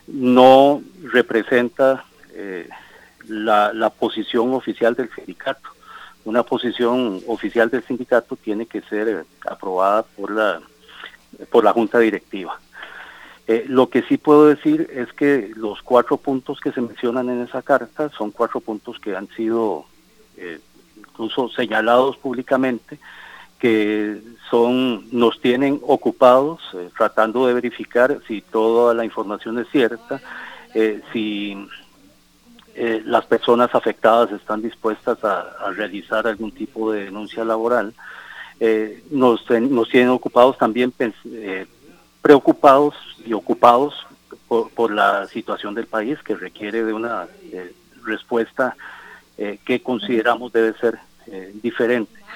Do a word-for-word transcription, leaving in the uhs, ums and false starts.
no representa eh, la, la posición oficial del sindicato. Una posición oficial del sindicato tiene que ser eh, aprobada por la, por la Junta Directiva. Eh, lo que sí puedo decir es que los cuatro puntos que se mencionan en esa carta son cuatro puntos que han sido eh, incluso señalados públicamente, que son nos tienen ocupados eh, tratando de verificar si toda la información es cierta, eh, si eh, las personas afectadas están dispuestas a, a realizar algún tipo de denuncia laboral. Eh, nos, nos tienen ocupados también eh, preocupados y ocupados por, por la situación del país, que requiere de una eh, respuesta eh, que consideramos debe ser eh, diferente.